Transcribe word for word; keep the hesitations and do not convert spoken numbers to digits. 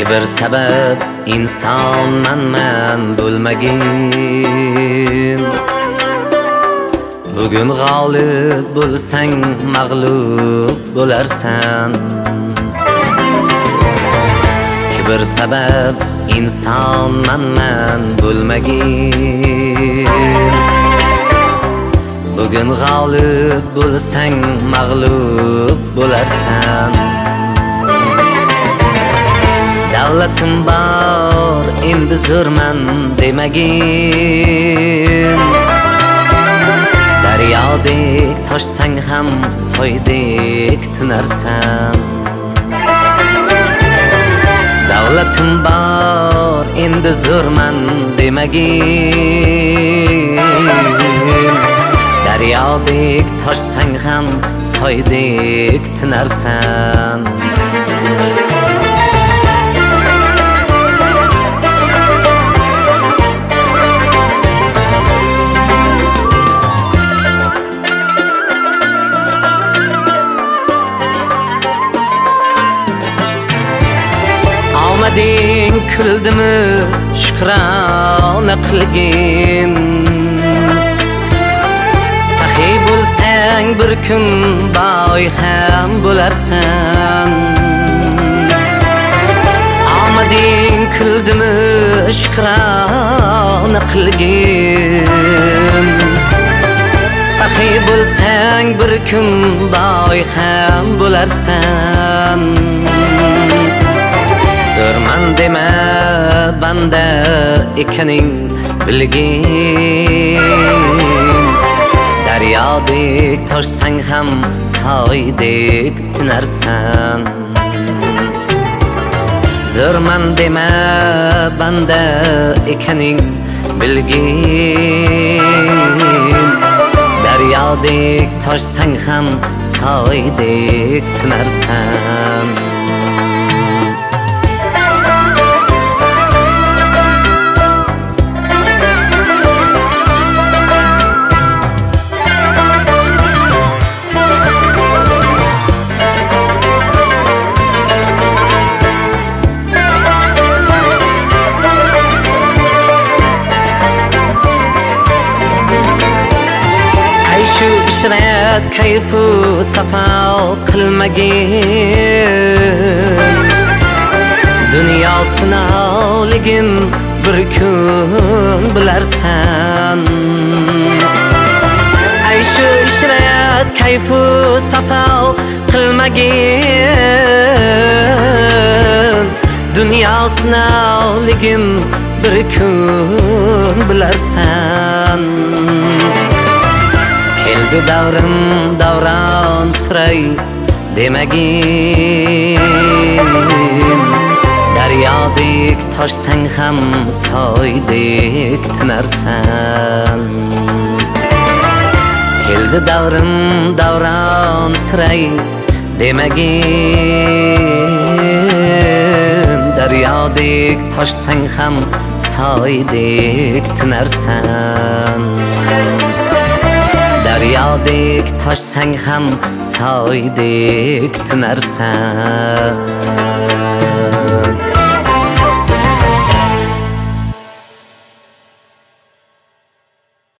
bir sabab inson manman bo'lmagin. Bugun g'olib bo'lsang mag'lub bo'larsan. Bir sabab inson manman bo'lmagin. Bugun g'olib bo'lsang mag'lub bo'larsan. Davlatim bor, endi zo'rman demagin. Daryodek toshsang ham soydek tinarsan. Davlatim bor, endi zo'rman demagin. Daryodek toshsang ham soydek tinarsan. Omading kuldimi shukrona qilgin. Saxiy bo'lsang bir kun boy ham bo'larsan. Omading kuldimi shukrona qilgin. Saxiy bo'lsang bir kun boy ham bo'larsan. Zo'rman dema banda ekaning bilgin. Daryodek toshsang ham soydek tinarsan. Zo'rman dema banda ekaning bilgin. Daryodek toshsang ham soydek tinarsan. Shu ishrat kayfu safo qilmagin. Dunyo sinovligin bir kun bilarsan. Ay shu ishrat kayfu safo qilmagin. Dunyo sinovligin bir kun bilarsan. Keldi davrim davron suray demagin. Daryodek toshsang ham soydek tinarsan. Keldi davrim davron suray demagin. Daryodek toshsang ham soydek tinarsan. Daryodek toshsang ham soydek tinarsan.